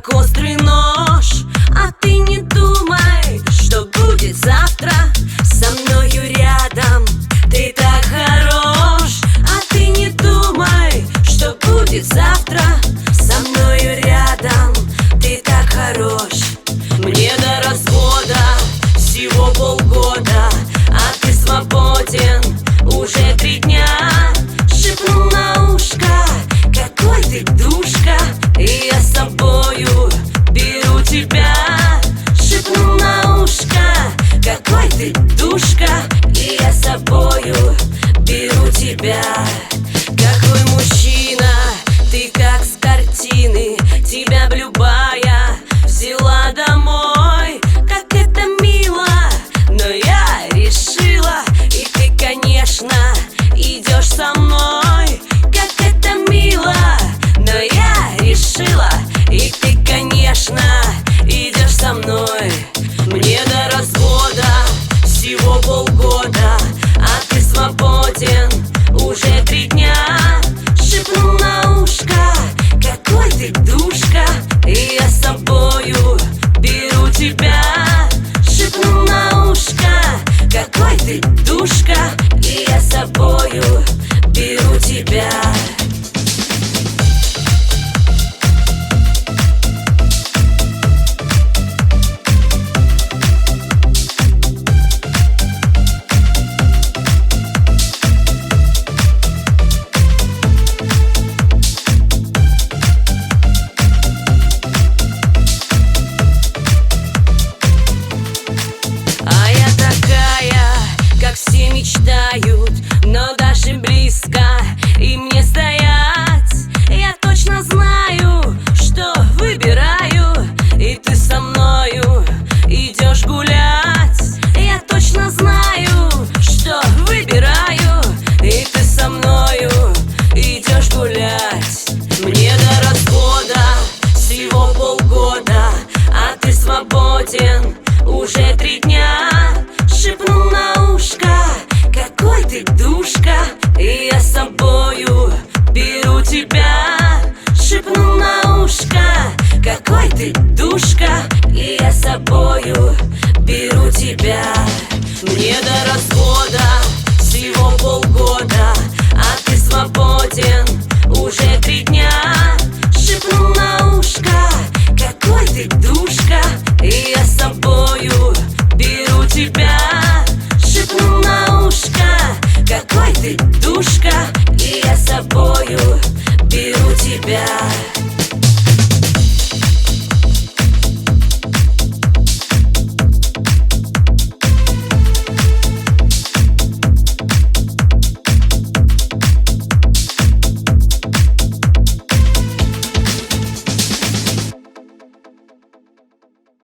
как острый нож. А ты не думай, что будет завтра со мною рядом. Ты так хорош. А ты не думай, что будет завтра со мною рядом. Ты так хорош. Мне до развода всего полгода, а ты свободен уже 3 дня. Шепнул на ушко, какой ты душка, и я с собою беру тебя. Шепнул на ушко, какой ты душка, и я с собою беру тебя. Какой мужчина, ты как с картины, тебя б любая взяла домой. Как это мило, но я решила, и ты, конечно, идешь со мной. Как это мило, но я решила, и ты, конечно, идешь со мной. Мне до развода всего полгода, а ты свободен уже 3 дня. Шепнул на ушко, какой ты душка, и я с собою беру тебя. Шепнул на ушко, какой ты душка, и я с собою беру тебя. Как все мечтают, но даже близко и мне стоять. Я точно знаю, что выбираю, и ты со мною идешь гулять. Я точно знаю, что выбираю, и ты со мною идешь гулять. Мне до развода всего полгода, а ты свободен уже 3 дня. Шепнул на ушко, какой ты душка, и я с собою беру тебя. Шепнул на ушко, какой ты душка, и я с собою беру тебя. Мне до развода всего полгода, а ты свободен уже 3 дня. Шепнул на ушко, какой ты душка, и я с собою беру тебя. Шепнул на ушко, какой ты душка, и я с собою беру тебя.